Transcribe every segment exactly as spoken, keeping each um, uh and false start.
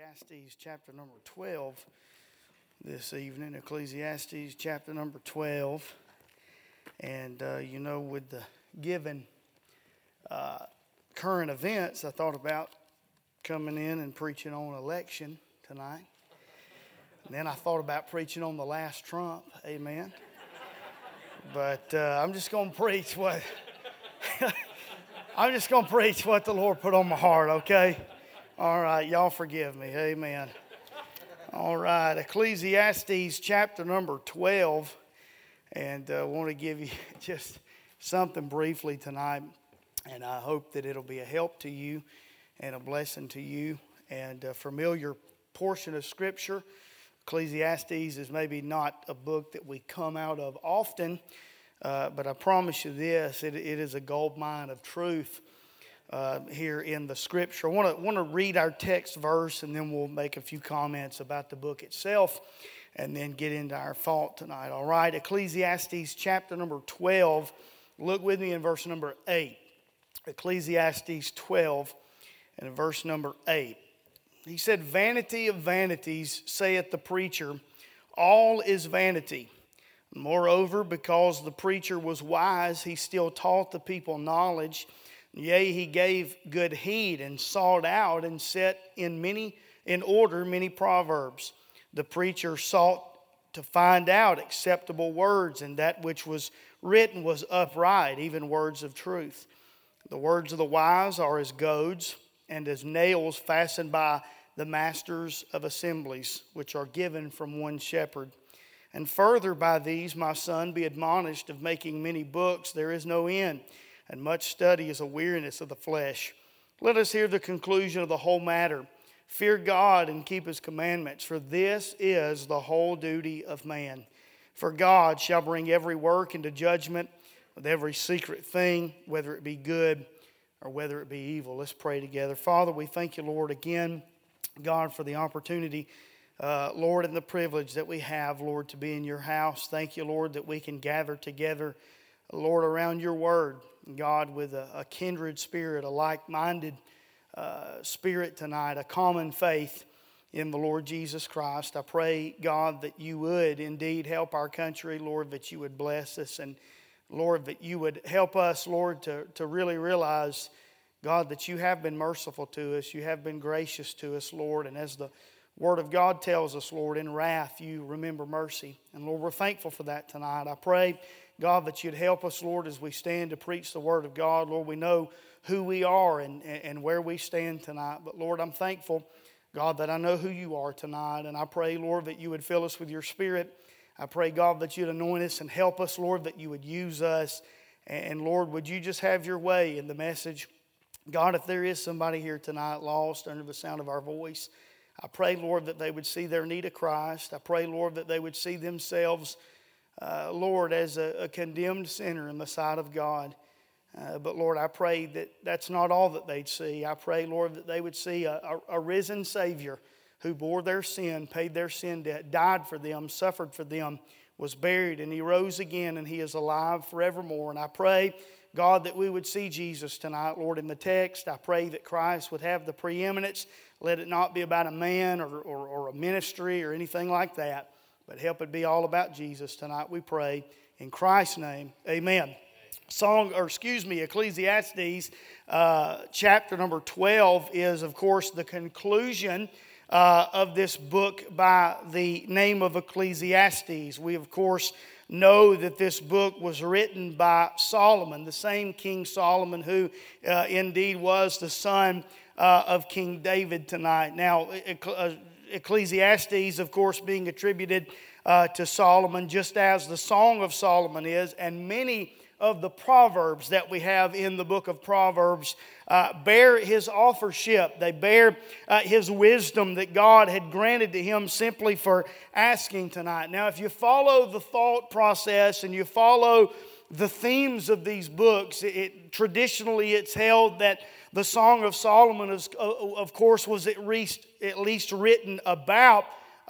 Ecclesiastes chapter number twelve this evening. Ecclesiastes chapter number twelve. And, uh, you know, with the given uh, current events, I thought about coming in and preaching on election tonight. And then I thought about preaching on the last Trump. Amen. But uh, I'm just going to preach what... I'm just going to preach what the Lord put on my heart, okay? All right, y'all forgive me. Amen. All right, Ecclesiastes chapter number twelve. And I uh, want to give you just something briefly tonight. And I hope that it'll be a help to you and a blessing to you. And a familiar portion of Scripture. Ecclesiastes is maybe not a book that we come out of often. Uh, but I promise you this, it, it is a gold mine of truth uh, here in the Scripture. I want to want to read our text verse, and then we'll make a few comments about the book itself, and then get into our thought tonight. All right, Ecclesiastes chapter number twelve. Look with me in verse number eight. Ecclesiastes twelve and in verse number eight. He said, "Vanity of vanities, saith the preacher, all is vanity. Moreover, because the preacher was wise, he still taught the people knowledge. Yea, he gave good heed and sought out and set in many in order many proverbs. The preacher sought to find out acceptable words, and that which was written was upright, even words of truth. The words of the wise are as goads, and as nails fastened by the masters of assemblies, which are given from one shepherd. And further by these, my son, be admonished of making many books. There is no end, and much study is a weariness of the flesh. Let us hear the conclusion of the whole matter. Fear God and keep his commandments, for this is the whole duty of man. For God shall bring every work into judgment with every secret thing, whether it be good or whether it be evil." Let's pray together. Father, we thank you, Lord, again, God, for the opportunity Uh, Lord, and the privilege that we have, Lord, to be in your house. Thank you, Lord, that we can gather together, Lord, around your word. God, with a, a kindred spirit, a like-minded uh, spirit tonight, a common faith in the Lord Jesus Christ. I pray, God, that you would indeed help our country, Lord, that you would bless us. And, Lord, that you would help us, Lord, to, to really realize, God, that you have been merciful to us. You have been gracious to us, Lord. And as the Word of God tells us, Lord, in wrath you remember mercy. And Lord, we're thankful for that tonight. I pray, God, that you'd help us, Lord, as we stand to preach the Word of God. Lord, we know who we are and, and where we stand tonight. But Lord, I'm thankful, God, that I know who you are tonight. And I pray, Lord, that you would fill us with your Spirit. I pray, God, that you'd anoint us and help us, Lord, that you would use us. And Lord, would you just have your way in the message? God, if there is somebody here tonight lost under the sound of our voice, I pray, Lord, that they would see their need of Christ. I pray, Lord, that they would see themselves, uh, Lord, as a, a condemned sinner in the sight of God. Uh, but, Lord, I pray that that's not all that they'd see. I pray, Lord, that they would see a, a, a risen Savior who bore their sin, paid their sin debt, died for them, suffered for them, was buried, and he rose again, and he is alive forevermore. And I pray, God, that we would see Jesus tonight, Lord, in the text. I pray that Christ would have the preeminence. Let it not be about a man or, or, or a ministry or anything like that, but help it be all about Jesus tonight, we pray. In Christ's name, amen. Song, or excuse me, Ecclesiastes uh, chapter number twelve is, of course, the conclusion uh, of this book by the name of Ecclesiastes. We, of course, know that this book was written by Solomon, the same King Solomon who uh, indeed was the son uh, of King David tonight. Now, Ecclesiastes, of course, being attributed uh, to Solomon, just as the Song of Solomon is, and many of the Proverbs that we have in the book of Proverbs uh, bear his authorship. They bear uh, his wisdom that God had granted to him simply for asking tonight. Now, if you follow the thought process and you follow the themes of these books, it, it, traditionally it's held that the Song of Solomon, is, uh, of course, was at least, at least written about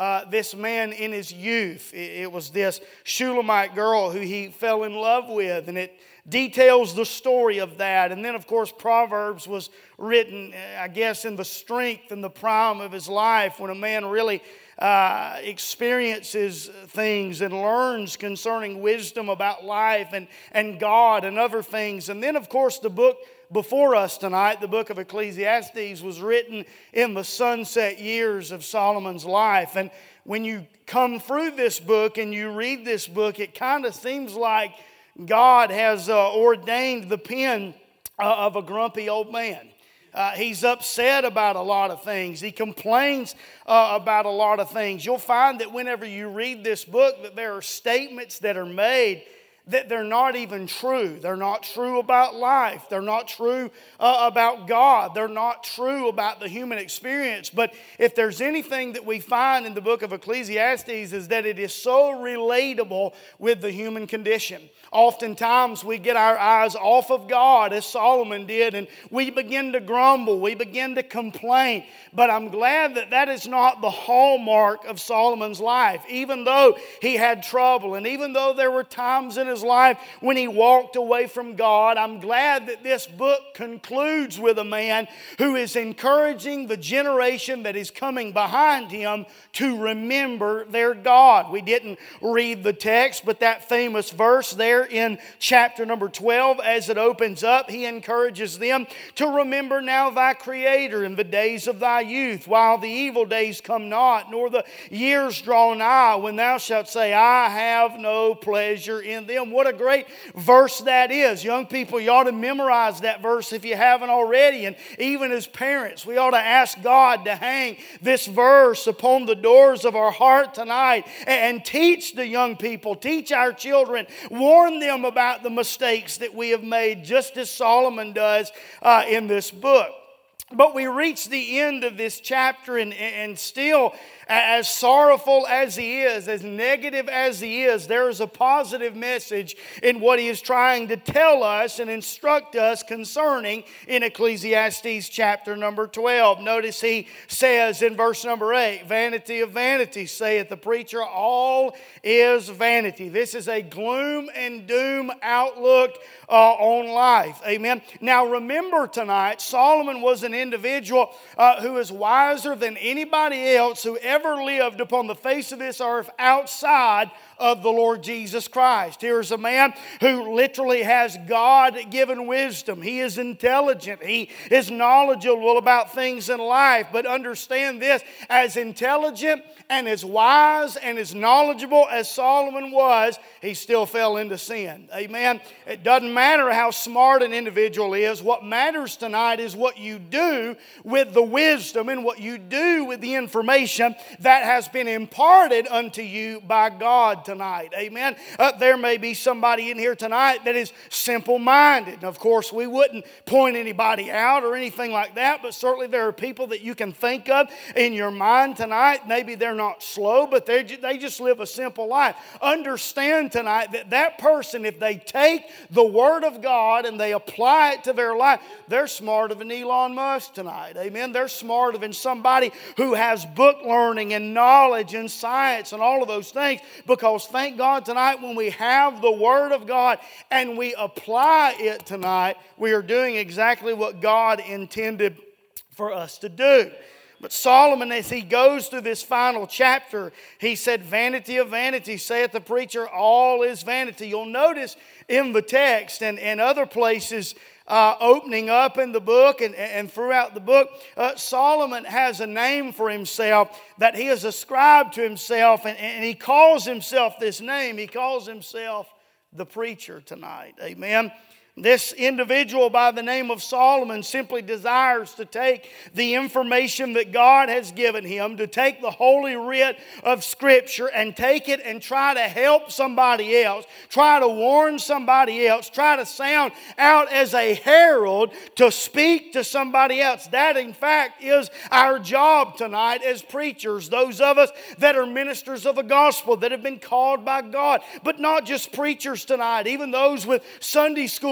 uh, this man in his youth. It, it was this Shulamite girl who he fell in love with, and it details the story of that. And then, of course, Proverbs was written, I guess, in the strength and the prime of his life, when a man really uh, experiences things and learns concerning wisdom about life and, and God and other things. And then, of course, the book before us tonight, the book of Ecclesiastes, was written in the sunset years of Solomon's life. And when you come through this book and you read this book, it kind of seems like God has uh, ordained the pen uh, of a grumpy old man. Uh, he's upset about a lot of things. He complains uh, about a lot of things. You'll find that whenever you read this book, that there are statements that are made that they're not even true. They're not true about life. They're not true uh, about God. They're not true about the human experience. But if there's anything that we find in the book of Ecclesiastes, is that it is so relatable with the human condition. Oftentimes we get our eyes off of God, as Solomon did, and we begin to grumble, we begin to complain. But I'm glad that that is not the hallmark of Solomon's life. Even though he had trouble, and even though there were times in his life when he walked away from God, I'm glad that this book concludes with a man who is encouraging the generation that is coming behind him to remember their God. We didn't read the text, but that famous verse there in chapter number twelve, as it opens up, he encourages them to remember now thy Creator in the days of thy youth, while the evil days come not, nor the years draw nigh, when thou shalt say, I have no pleasure in them. What a great verse that is. Young people, you ought to memorize that verse if you haven't already. And even as parents, we ought to ask God to hang this verse upon the doors of our heart tonight and teach the young people, teach our children, warn them about the mistakes that we have made, just as Solomon does uh, in this book. But we reach the end of this chapter, and, and still, as sorrowful as he is, as negative as he is, there is a positive message in what he is trying to tell us and instruct us concerning in Ecclesiastes chapter number twelve. Notice he says in verse number eight, vanity of vanities, saith the preacher, all is vanity. This is a gloom and doom outlook uh, on life. Amen. Now remember tonight, Solomon was an individual uh, who is wiser than anybody else who ever lived upon the face of this earth outside of the Lord Jesus Christ. Here's a man who literally has God-given wisdom. He is intelligent. He is knowledgeable about things in life. But understand this, as intelligent and as wise and as knowledgeable as Solomon was, he still fell into sin. Amen. It doesn't matter how smart an individual is. What matters tonight is what you do with the wisdom and what you do with the information that has been imparted unto you by God tonight. Amen. Uh, there may be somebody in here tonight that is simple-minded. And of course, we wouldn't point anybody out or anything like that, but certainly there are people that you can think of in your mind tonight. Maybe they're not slow, but they they just live a simple life. Understand tonight that that person, if they take the Word of God and they apply it to their life, they're smarter than Elon Musk tonight. Amen. They're smarter than somebody who has book learning and knowledge and science and all of those things, because thank God tonight when we have the Word of God and we apply it tonight, we are doing exactly what God intended for us to do. But Solomon, as he goes through this final chapter, he said, vanity of vanities, saith the preacher, all is vanity. You'll notice in the text and, and other places uh, opening up in the book and, and throughout the book, uh, Solomon has a name for himself that he has ascribed to himself, and, and he calls himself this name. He calls himself the preacher tonight. Amen. This individual by the name of Solomon simply desires to take the information that God has given him, to take the holy writ of Scripture and take it and try to help somebody else, try to warn somebody else, try to sound out as a herald to speak to somebody else. That, in fact, is our job tonight as preachers, those of us that are ministers of the gospel, that have been called by God. But not just preachers tonight, even those with Sunday school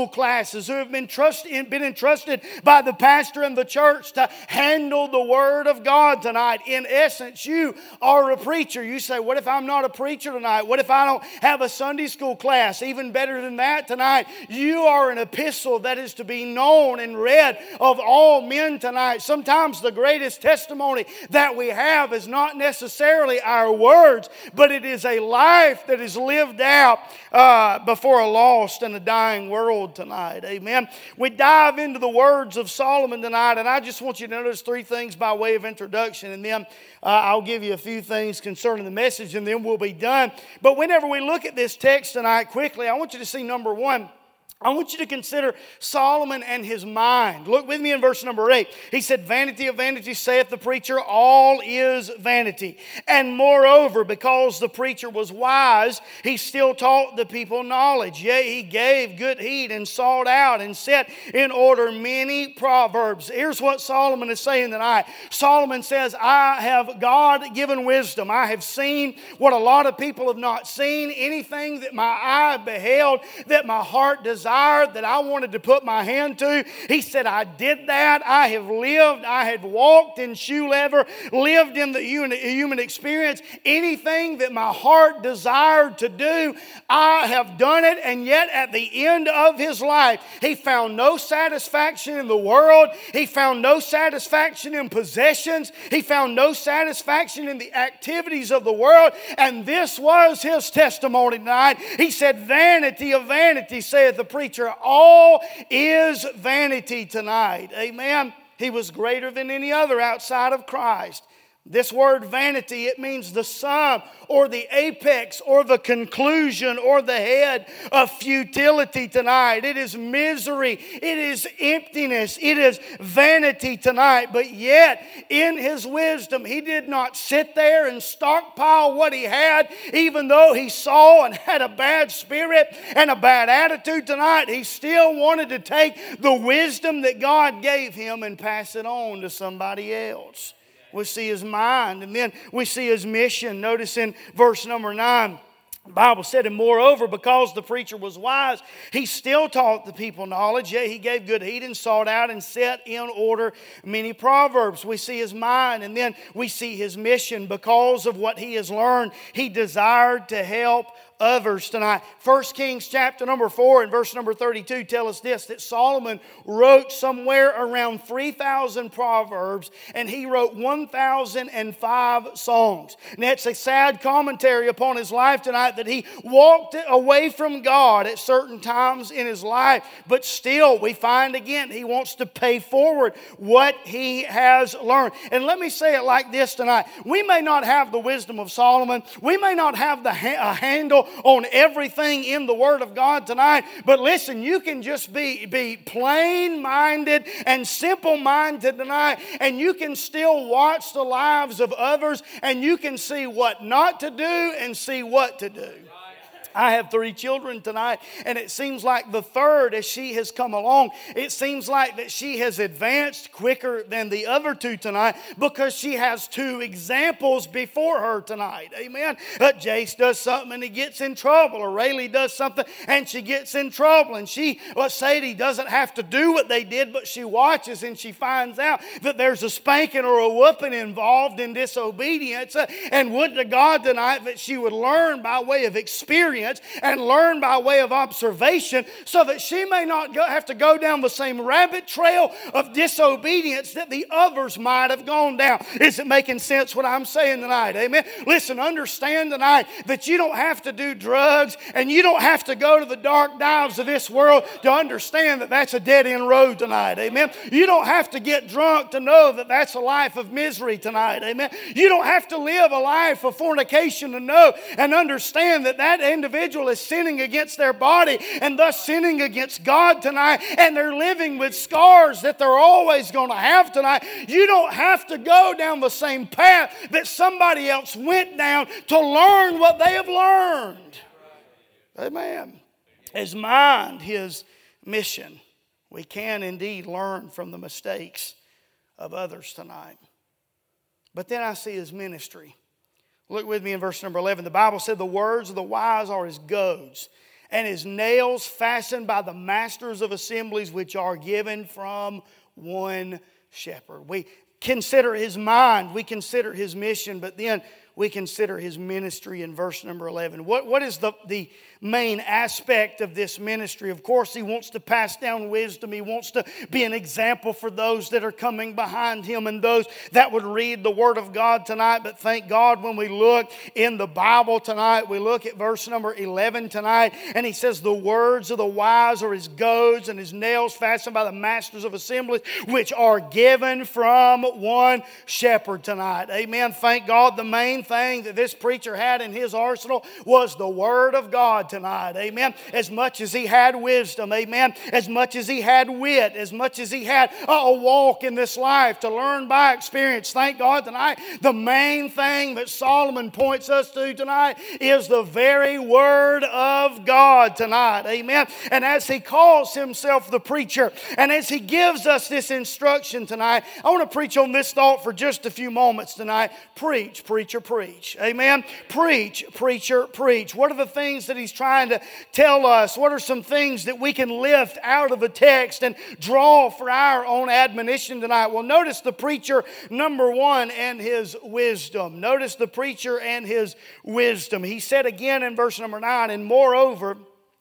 classes, who have been, trusted, been entrusted by the pastor and the church to handle the Word of God tonight. In essence, you are a preacher. You say, what if I'm not a preacher tonight? What if I don't have a Sunday school class? Even better than that tonight, you are an epistle that is to be known and read of all men tonight. Sometimes the greatest testimony that we have is not necessarily our words, but it is a life that is lived out uh, before a lost and a dying world tonight. Amen. We dive into the words of Solomon tonight, and I just want you to notice three things by way of introduction, and then uh, I'll give you a few things concerning the message, and then we'll be done. But whenever we look at this text tonight quickly, I want you to see number one. I want you to consider Solomon and his mind. Look with me in verse number eight. He said, vanity of vanities, saith the preacher, all is vanity. And moreover, because the preacher was wise, he still taught the people knowledge. Yea, he gave good heed and sought out and set in order many proverbs. Here's what Solomon is saying tonight. Solomon says, I have God-given wisdom. I have seen what a lot of people have not seen. Anything that my eye beheld, that my heart desired, that I wanted to put my hand to. He said, I did that. I have lived. I had walked in shoe leather, lived in the human experience. Anything that my heart desired to do, I have done it. And yet at the end of his life, he found no satisfaction in the world. He found no satisfaction in possessions. He found no satisfaction in the activities of the world. And this was his testimony tonight. He said, vanity of vanity, saith the preacher, all is vanity tonight. Amen. He was greater than any other outside of Christ. This word vanity, it means the sum or the apex or the conclusion or the head of futility tonight. It is misery. It is emptiness. It is vanity tonight. But yet, in his wisdom, he did not sit there and stockpile what he had, even though he saw and had a bad spirit and a bad attitude tonight. He still wanted to take the wisdom that God gave him and pass it on to somebody else. We see his mind, and then we see his mission. Notice in verse number nine, the Bible said, and moreover, because the preacher was wise, he still taught the people knowledge. Yea, he gave good heed and sought out and set in order many proverbs. We see his mind, and then we see his mission. Because of what he has learned, he desired to help others tonight. First Kings chapter number four and verse number thirty-two tell us this, that Solomon wrote somewhere around three thousand proverbs, and he wrote one thousand five songs. And that's a sad commentary upon his life tonight, that he walked away from God at certain times in his life, but still we find again he wants to pay forward what he has learned. And let me say it like this tonight. We may not have the wisdom of Solomon. We may not have the ha- a handle on everything in the Word of God tonight. But listen, you can just be, be plain-minded and simple-minded tonight, and you can still watch the lives of others, and you can see what not to do and see what to do. I have three children tonight, and it seems like the third, as she has come along, it seems like that she has advanced quicker than the other two tonight, because she has two examples before her tonight. Amen. Uh, Jace does something and he gets in trouble, or Rayleigh does something and she gets in trouble, and she, well, Sadie doesn't have to do what they did, but she watches and she finds out that there's a spanking or a whooping involved in disobedience. Uh, and would to God tonight that she would learn by way of experience and learn by way of observation, so that she may not go, have to go down the same rabbit trail of disobedience that the others might have gone down. Is it making sense what I'm saying tonight? Amen. Listen, understand tonight that you don't have to do drugs and you don't have to go to the dark dives of this world to understand that that's a dead-end road tonight. Amen. You don't have to get drunk to know that that's a life of misery tonight. Amen. You don't have to live a life of fornication to know and understand that that individual individual is sinning against their body and thus sinning against God tonight, and they're living with scars that they're always going to have tonight. You don't have to go down the same path that somebody else went down to learn what they have learned. Amen. His mind, his mission. We can indeed learn from the mistakes of others tonight. But then I see his ministry. Look with me in verse number eleven. The Bible said the words of the wise are as goads, and his nails fastened by the masters of assemblies, which are given from one shepherd. We consider his mind, we consider his mission, but then we consider his ministry in verse number eleven. What, what is the, the main aspect of this ministry? Of course, he wants to pass down wisdom. He wants to be an example for those that are coming behind him and those that would read the Word of God tonight. But thank God when we look in the Bible tonight, we look at verse number eleven tonight, and he says, the words of the wise are his goads and his nails fastened by the masters of assemblies, which are given from one shepherd tonight. Amen. Thank God the main thing that this preacher had in his arsenal was the Word of God tonight. Amen. As much as he had wisdom, amen, as much as he had wit, as much as he had a walk in this life to learn by experience, thank God tonight, the main thing that Solomon points us to tonight is the very Word of God tonight. Amen. And as he calls himself the preacher, and as he gives us this instruction tonight, I want to preach on this thought for just a few moments tonight. Preach, preacher, preach. Amen. Preach, preacher, preach. What are the things that he's trying to tell us? What are some things that we can lift out of a text and draw for our own admonition tonight? Well, notice the preacher, number one, and his wisdom. Notice the preacher and his wisdom. He said again in verse number nine, and moreover,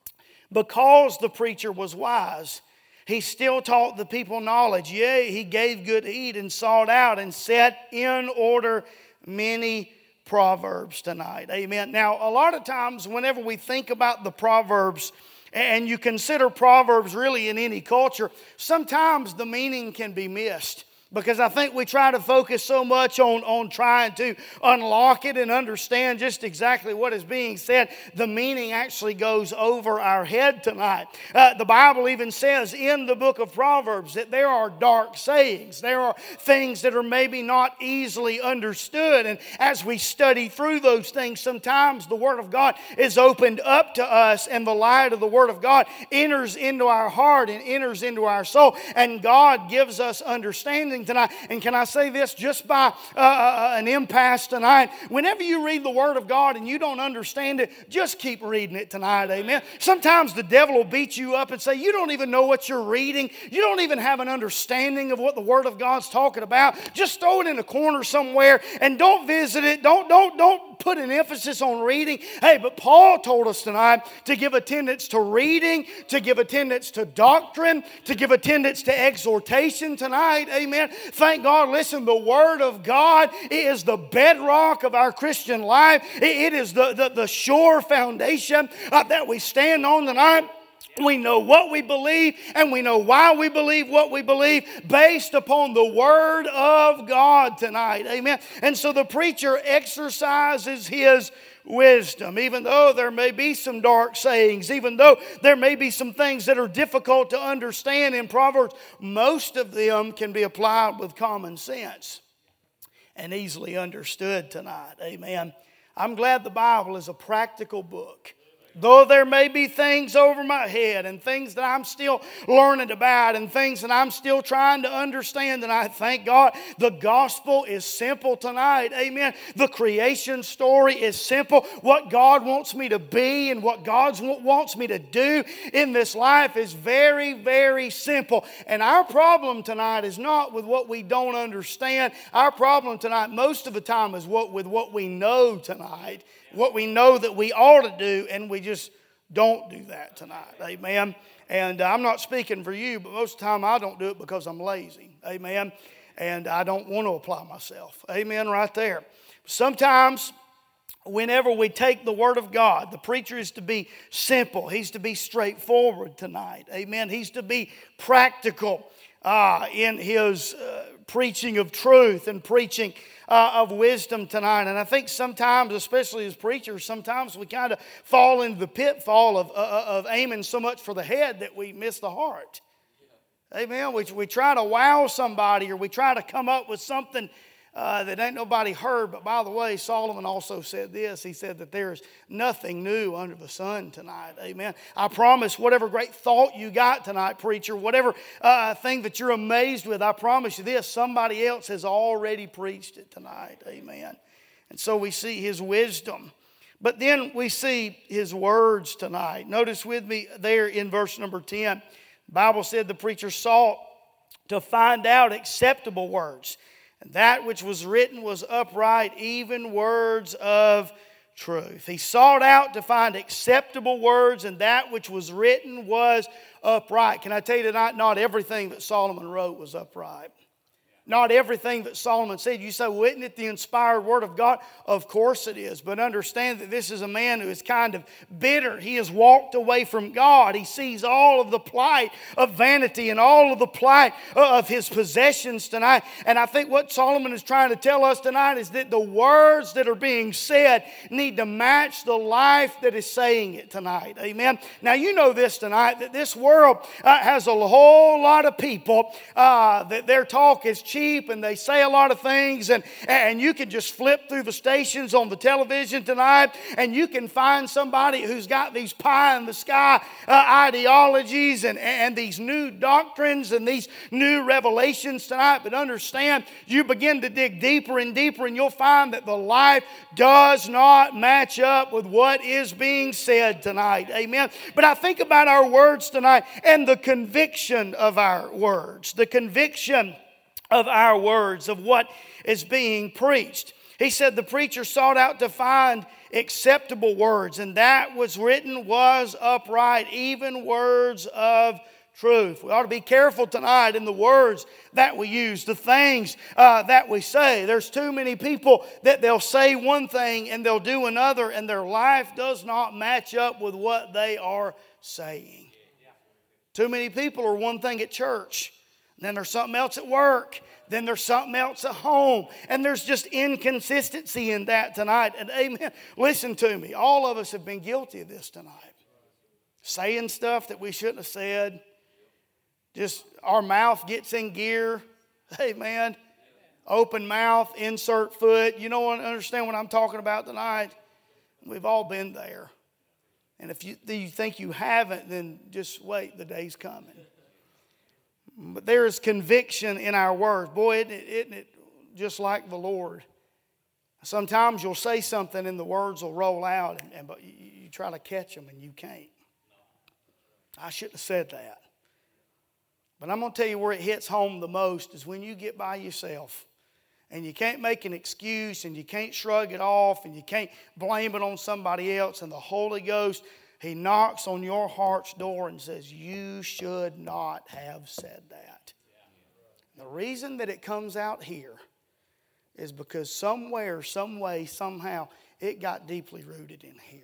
because the preacher was wise, he still taught the people knowledge. Yea, he gave good heed and sought out and set in order many Proverbs tonight. Amen. Now, a lot of times whenever we think about the Proverbs and you consider Proverbs really in any culture, sometimes the meaning can be missed. Because I think we try to focus so much on, on trying to unlock it and understand just exactly what is being said. The meaning actually goes over our head tonight. Uh, the Bible even says in the book of Proverbs that there are dark sayings. There are things that are maybe not easily understood. And as we study through those things, sometimes the Word of God is opened up to us and the light of the Word of God enters into our heart and enters into our soul. And God gives us understanding tonight. And can I say this just by uh, an impasse tonight? Whenever you read the Word of God and you don't understand it, just keep reading it tonight. Amen. Sometimes the devil will beat you up and say, you don't even know what you're reading. You don't even have an understanding of what the Word of God's talking about. Just throw it in a corner somewhere and don't visit it. Don't, don't, don't put an emphasis on reading. Hey, but Paul told us tonight to give attendance to reading, to give attendance to doctrine, to give attendance to exhortation tonight. Amen. Thank God. Listen, the Word of God is the bedrock of our Christian life. It is the, the, the sure foundation uh, that we stand on tonight. We know what we believe and we know why we believe what we believe based upon the Word of God tonight. Amen. And so the preacher exercises his wisdom, even though there may be some dark sayings, even though there may be some things that are difficult to understand in Proverbs, most of them can be applied with common sense and easily understood tonight. Amen. I'm glad the Bible is a practical book. Though there may be things over my head and things that I'm still learning about and things that I'm still trying to understand, and I thank God the gospel is simple tonight. Amen. The creation story is simple. What God wants me to be and what God wants me to do in this life is very, very simple. And our problem tonight is not with what we don't understand. Our problem tonight most of the time is what with what we know tonight. What we know that we ought to do, and we just don't do that tonight. Amen. And I'm not speaking for you, but most of the time I don't do it because I'm lazy. Amen. And I don't want to apply myself. Amen. Right there. Sometimes, whenever we take the Word of God, the preacher is to be simple. He's to be straightforward tonight. Amen. He's to be practical uh, in his uh, preaching of truth and preaching Uh, of wisdom tonight. And I think sometimes, especially as preachers, sometimes we kind of fall into the pitfall of, uh, of aiming so much for the head that we miss the heart. Yeah. Amen. We, we try to wow somebody or we try to come up with something uh, that ain't nobody heard. But by the way, Solomon also said this. He said that there's nothing new under the sun tonight. Amen. I promise whatever great thought you got tonight, preacher, whatever uh, thing that you're amazed with, I promise you this, somebody else has already preached it tonight. Amen. And so we see his wisdom. But then we see his words tonight. Notice with me there in verse number ten. The Bible said the preacher sought to find out acceptable words. And that which was written was upright, even words of truth. He sought out to find acceptable words, and that which was written was upright. Can I tell you tonight, not everything that Solomon wrote was upright. Not everything that Solomon said. You say, well, isn't it the inspired word of God? Of course it is. But understand that this is a man who is kind of bitter. He has walked away from God. He sees all of the plight of vanity and all of the plight of his possessions tonight. And I think what Solomon is trying to tell us tonight is that the words that are being said need to match the life that is saying it tonight. Amen. Now you know this tonight, that this world uh, has a whole lot of people uh, that their talk is cheap. And they say a lot of things, and, and you can just flip through the stations on the television tonight, and you can find somebody who's got these pie in the sky uh, ideologies and, and these new doctrines and these new revelations tonight. But understand, you begin to dig deeper and deeper, and you'll find that the life does not match up with what is being said tonight. Amen. But I think about our words tonight and the conviction of our words. The conviction of our words, of what is being preached. He said the preacher sought out to find acceptable words, and that was written was upright, even words of truth. We ought to be careful tonight in the words that we use, the things uh, that we say. There's too many people that they'll say one thing and they'll do another, and their life does not match up with what they are saying. Too many people are one thing at church, then there's something else at work. Then there's something else at home. And there's just inconsistency in that tonight. And amen. Listen to me. All of us have been guilty of this tonight. Saying stuff that we shouldn't have said. Just our mouth gets in gear. Amen. Open mouth, insert foot. You know, understand what I'm talking about tonight? We've all been there. And if you, you think you haven't, then just wait. The day's coming. But there is conviction in our words. Boy, isn't it, isn't it just like the Lord? Sometimes you'll say something and the words will roll out, and, and but you, you try to catch them and you can't. I shouldn't have said that. But I'm going to tell you where it hits home the most is when you get by yourself and you can't make an excuse and you can't shrug it off and you can't blame it on somebody else, and the Holy Ghost, He knocks on your heart's door and says, you should not have said that. The reason that it comes out here is because somewhere, some way, somehow, it got deeply rooted in here.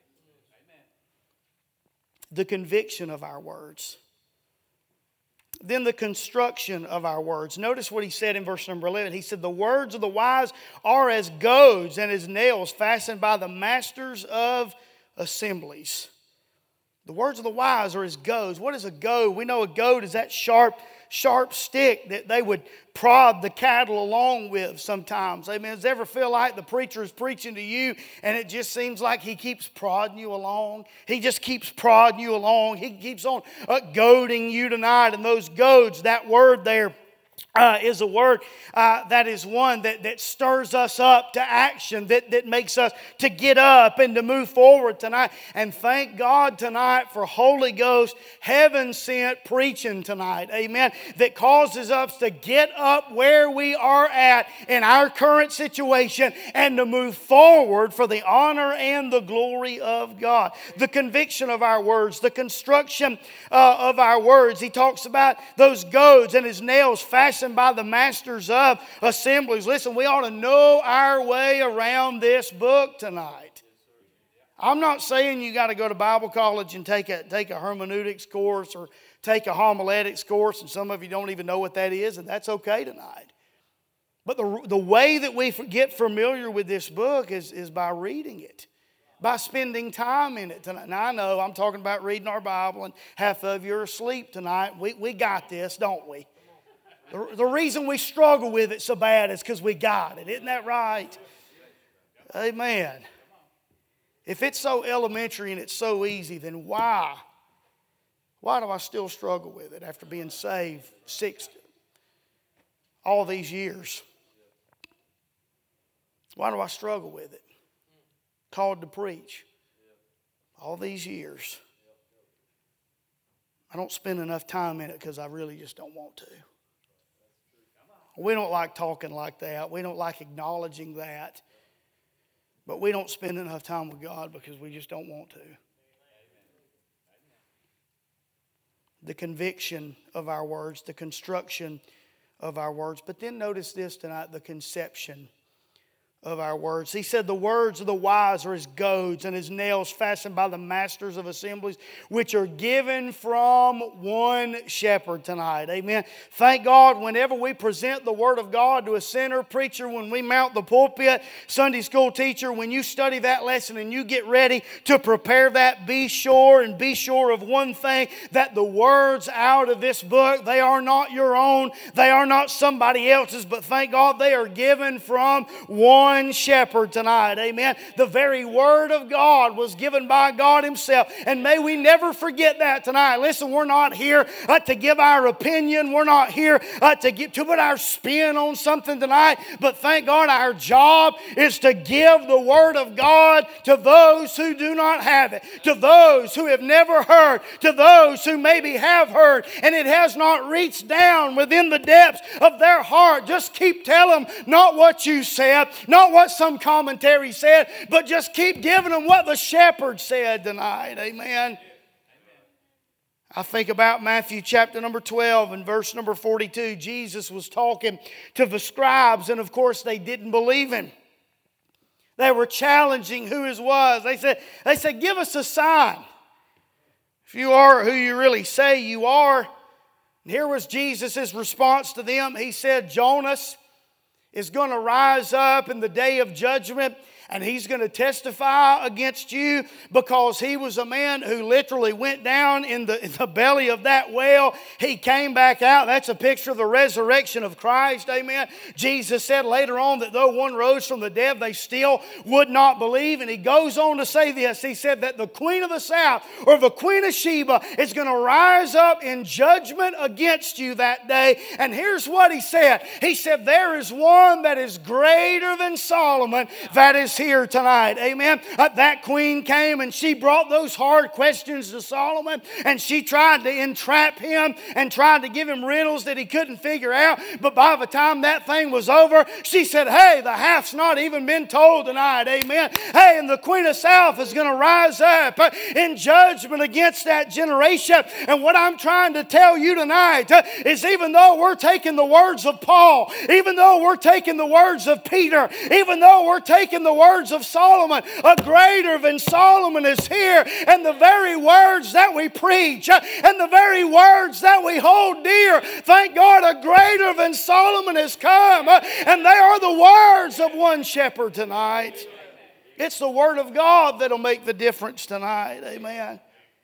The conviction of our words. Then the construction of our words. Notice what he said in verse number eleven. He said, the words of the wise are as goads and as nails fastened by the masters of assemblies. The words of the wise are as goads. What is a goad? We know a goad is that sharp, sharp stick that they would prod the cattle along with sometimes. Amen. Does it ever feel like the preacher is preaching to you and it just seems like he keeps prodding you along? He just keeps prodding you along. He keeps on uh, goading you tonight. And those goads, that word there, Uh, is a word uh, that is one that, that stirs us up to action, that, that makes us to get up and to move forward tonight. And thank God tonight for Holy Ghost, heaven-sent preaching tonight, amen, that causes us to get up where we are at in our current situation and to move forward for the honor and the glory of God. The conviction of our words, the construction uh, of our words. He talks about those goads and his nails fashioned by the masters of assemblies. Listen, we ought to know our way around this book tonight. I'm not saying you got to go to Bible college and take a take a hermeneutics course or take a homiletics course, and some of you don't even know what that is, and that's okay tonight. But the, the way that we get familiar with this book is, is by reading it, by spending time in it tonight. Now, I know I'm talking about reading our Bible, and half of you are asleep tonight. We, we got this, don't we? The, the reason we struggle with it so bad is because we got it. Isn't that right? Amen. If it's so elementary and it's so easy, then why? Why do I still struggle with it after being saved six, all these years? Why do I struggle with it? called to preach. All these years. I don't spend enough time in it because I really just don't want to. We don't like talking like that. We don't like acknowledging that. But we don't spend enough time with God because we just don't want to. The conviction of our words, the construction of our words. But then notice this tonight, the conception of our words. He said the words of the wise are as goads, and as nails fastened by the masters of assemblies, which are given from one shepherd tonight. Amen. Thank God whenever we present the Word of God to a sinner, preacher, when we mount the pulpit, Sunday school teacher, when you study that lesson and you get ready to prepare that, be sure and be sure of one thing, that the words out of this book, they are not your own, they are not somebody else's, but thank God they are given from one One shepherd tonight. Amen. The very Word of God was given by God Himself. And may we never forget that tonight. Listen, we're not here uh, to give our opinion. We're not here uh, to, get, to put our spin on something tonight. But thank God our job is to give the Word of God to those who do not have it. To those who have never heard. To those who maybe have heard and it has not reached down within the depths of their heart. Just keep telling them not what you said, not Not what some commentary said, but just keep giving them what the shepherd said tonight. Amen. I think about Matthew chapter number twelve and verse number forty-two. Jesus was talking to the scribes, and of course they didn't believe Him. They were challenging who His was. They said, they said, give us a sign. If you are who you really say you are. And here was Jesus' response to them. He said, Jonas is going to rise up in the day of judgment, and he's going to testify against you because he was a man who literally went down in the, in the belly of that whale. He came back out. That's a picture of the resurrection of Christ. Amen. Jesus said later on that though one rose from the dead, they still would not believe. And He goes on to say this. He said that the Queen of the South, or the Queen of Sheba, is going to rise up in judgment against you that day. And here's what He said. He said, there is one that is greater than Solomon that is here tonight. Amen. Uh, that queen came and she brought those hard questions to Solomon, and she tried to entrap him and tried to give him riddles that he couldn't figure out. But by the time that thing was over, she said, hey, the half's not even been told tonight. Amen. Hey, and the Queen of South is going to rise up uh, in judgment against that generation. And what I'm trying to tell you tonight uh, is even though we're taking the words of Paul, even though we're taking the words of Peter, even though we're taking the words of Solomon, a greater than Solomon is here. And the very words that we preach and the very words that we hold dear, thank God a greater than Solomon has come. And they are the words of one shepherd tonight. It's the Word of God that'll make the difference tonight. Amen.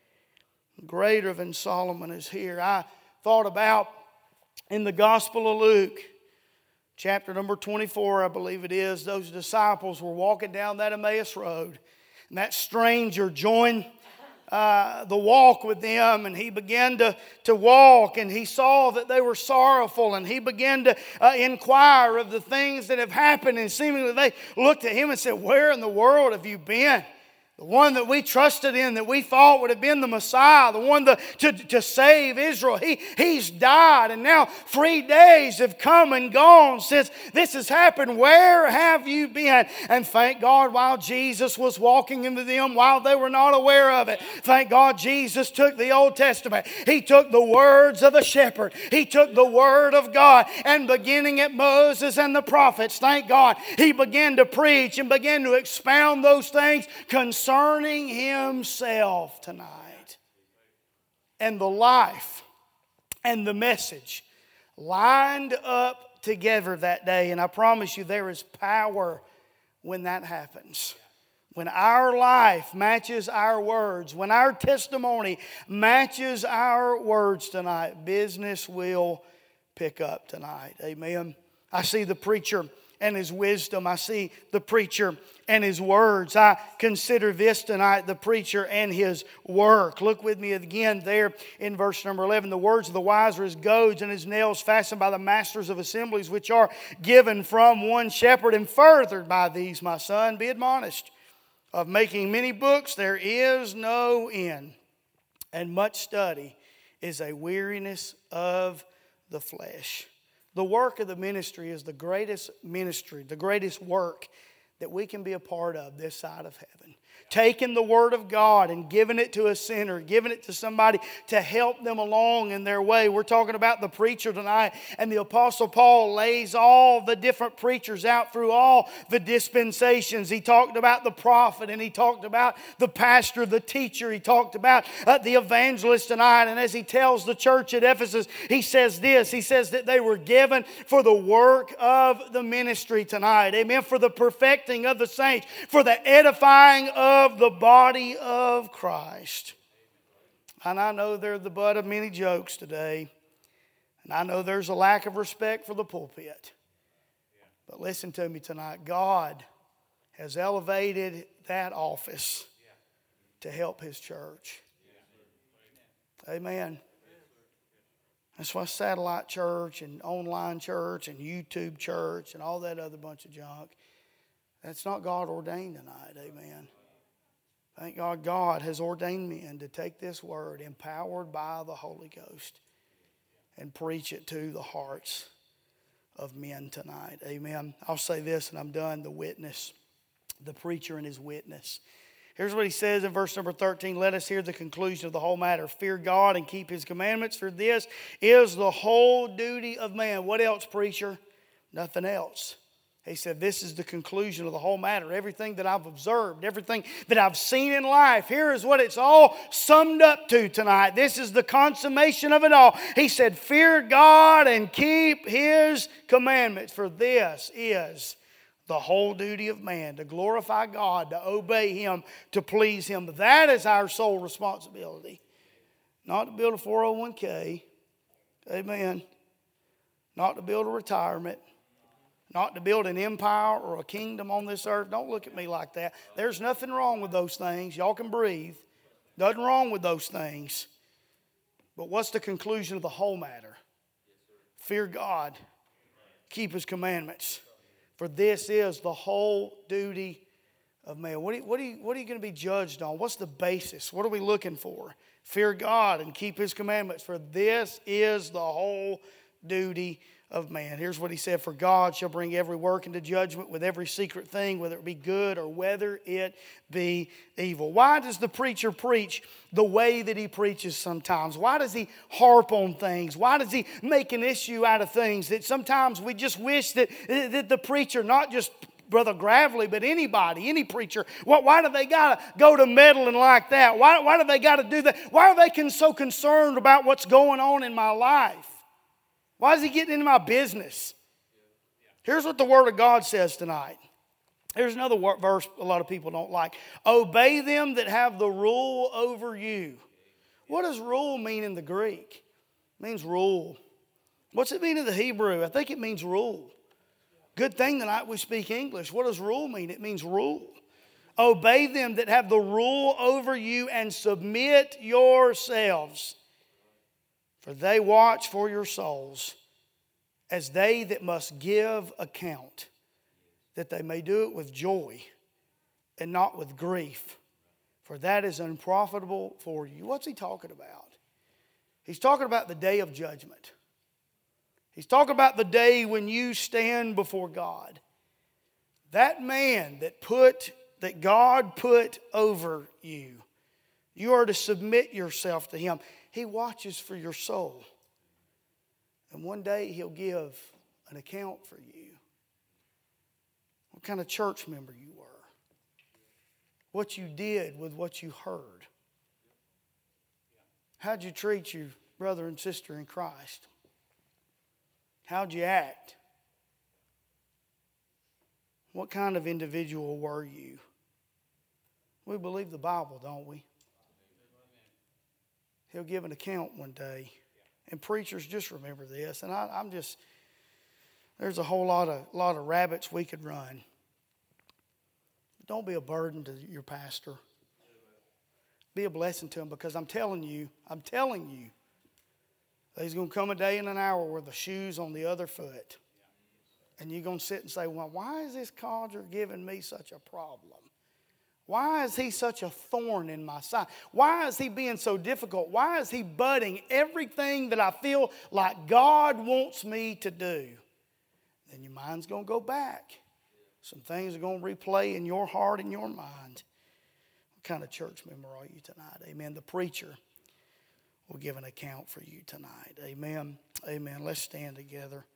Greater than Solomon is here. I thought about in the Gospel of Luke, chapter number twenty-four, I believe it is, those disciples were walking down that Emmaus Road. And that stranger joined uh, the walk with them, and he began to, to walk, and he saw that they were sorrowful, and he began to uh, inquire of the things that have happened, and seemingly they looked at him and said, where in the world have you been? The one that we trusted in, that we thought would have been the Messiah, the one to, to, to save Israel. He, he's died, and now three days have come and gone since this has happened. Where have you been? And thank God while Jesus was walking into them, while they were not aware of it, thank God Jesus took the Old Testament. He took the words of the shepherd. He took the Word of God, and beginning at Moses and the prophets, thank God, He began to preach and began to expound those things concerning Concerning Himself tonight. And the life and the message lined up together that day. And I promise you there is power when that happens. When our life matches our words, when our testimony matches our words tonight, business will pick up tonight. Amen. I see the preacher and his wisdom. I see the preacher and his words. I consider this tonight, the preacher and his work. Look with me again there in verse number eleven. The words of the wise are as goads, and his nails fastened by the masters of assemblies, which are given from one shepherd, and furthered by these, my son, be admonished. of making many books, there is no end. And much study is a weariness of the flesh. The work of the ministry is the greatest ministry, the greatest work that we can be a part of this side of heaven. Taking the Word of God and giving it to a sinner, giving it to somebody to help them along in their way. We're talking about the preacher tonight, and the Apostle Paul lays all the different preachers out through all the dispensations. He talked about the prophet, and he talked about the pastor, the teacher. He talked about uh, the evangelist tonight, and as he tells the church at Ephesus, he says this. He says that they were given for the work of the ministry tonight. Amen. For the perfecting of the saints, for the edifying of of the body of Christ. And I know they're the butt of many jokes today. And I know there's a lack of respect for the pulpit. But listen to me tonight. God has elevated that office to help His church. Amen. That's why satellite church and online church and YouTube church and all that other bunch of junk, that's not God ordained tonight. Amen. Thank God, God has ordained men to take this word, empowered by the Holy Ghost, and preach it to the hearts of men tonight. Amen. I'll say this and I'm done. The witness, the preacher and his witness. Here's what he says in verse number thirteen. Let us hear the conclusion of the whole matter. Fear God and keep His commandments, for this is the whole duty of man. What else, preacher? Nothing else. He said, this is the conclusion of the whole matter. Everything that I've observed, everything that I've seen in life, here is what it's all summed up to tonight. This is the consummation of it all. He said, fear God and keep His commandments, for this is the whole duty of man, to glorify God, to obey Him, to please Him. That is our sole responsibility. Not to build a four oh one k. Amen. Not to build a retirement. Not to build an empire or a kingdom on this earth. Don't look at me like that. There's nothing wrong with those things. Y'all can breathe. Nothing wrong with those things. But what's the conclusion of the whole matter? Fear God. Keep His commandments. For this is the whole duty of man. What are you, what are you, what are you going to be judged on? What's the basis? What are we looking for? Fear God and keep His commandments. For this is the whole duty of man. Here's what he said. For God shall bring every work into judgment with every secret thing, whether it be good or whether it be evil. Why does the preacher preach the way that he preaches sometimes? Why does he harp on things? Why does he make an issue out of things that sometimes we just wish that, that the preacher, not just Brother Gravely, but anybody, any preacher, why, why do they got to go to meddling like that? Why, why do they got to do that? Why are they con- so concerned about what's going on in my life? Why is he getting into my business? Here's what the Word of God says tonight. Here's another verse a lot of people don't like. Obey them that have the rule over you. What does rule mean in the Greek? It means rule. What's it mean in the Hebrew? I think it means rule. Good thing tonight we speak English. What does rule mean? It means rule. Obey them that have the rule over you and submit yourselves. For they watch for your souls as they that must give account, that they may do it with joy and not with grief, for that is unprofitable for you. What's he talking about? He's talking about the day of judgment. He's talking about the day when you stand before God. That man that put, that God put over you, you are to submit yourself to Him. He watches for your soul. And one day He'll give an account for you. What kind of church member you were. What you did with what you heard. How'd you treat your brother and sister in Christ? How'd you act? What kind of individual were you? We believe the Bible, don't we? He'll give an account one day. And preachers, just remember this. And I, I'm just, there's a whole lot of, lot of rabbits we could run. Don't be a burden to your pastor. Be a blessing to him, because I'm telling you, I'm telling you, there's going to come a day and an hour where the shoe's on the other foot. And you're going to sit and say, well, why is this codger giving me such a problem? Why is he such a thorn in my side? Why is he being so difficult? Why is he butting everything that I feel like God wants me to do? Then your mind's going to go back. Some things are going to replay in your heart and your mind. What kind of church member are you tonight? Amen. The preacher will give an account for you tonight. Amen. Amen. Let's stand together.